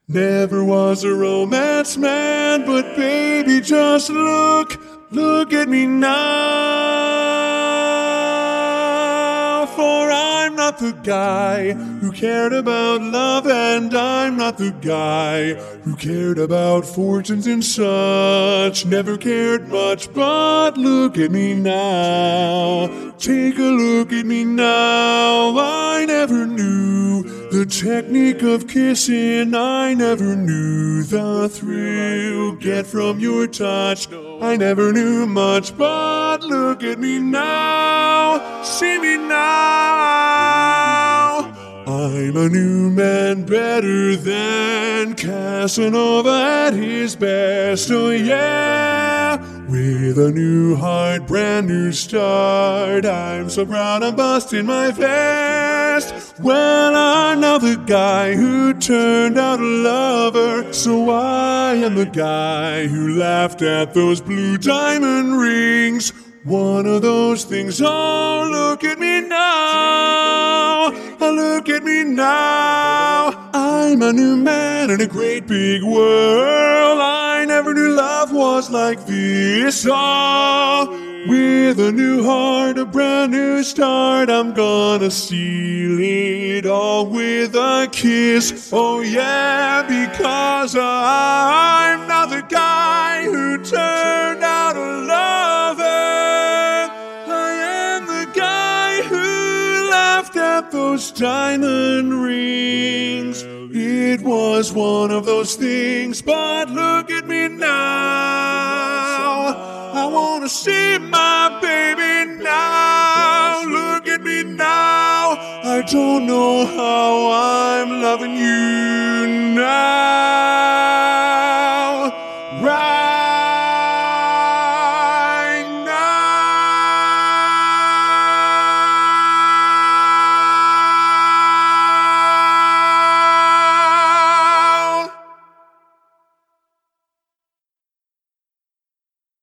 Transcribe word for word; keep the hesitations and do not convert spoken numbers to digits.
Never was a romance man, but baby, just look, look at me now. For I'm not the guy who cared about love, and I'm not the guy who cared about fortunes and such. Never cared much, but look at me now. Take a look at me now. I never knew the technique of kissing. I never knew the thrill get from your touch. I never knew much, but look at me now. See me now. I'm a new man, better than Casanova at his best. Oh yeah, with a new heart, brand new start. I'm so proud I'm busting my vest. Well, I'm not the guy who turned out a lover, so I am the guy who laughed at those blue diamond rings. One of those things. Oh, look at me now. Oh, look at me now. I'm a new man in a great big world. I never knew love was like this. Oh, with a new heart, a brand new start, I'm gonna seal it all with a kiss. Oh yeah, because I'm not the guy who turned out a lover. At those diamond rings. It was one of those things, but look at me now. I wanna see my baby now. Look at me now. I don't know how I'm loving you now.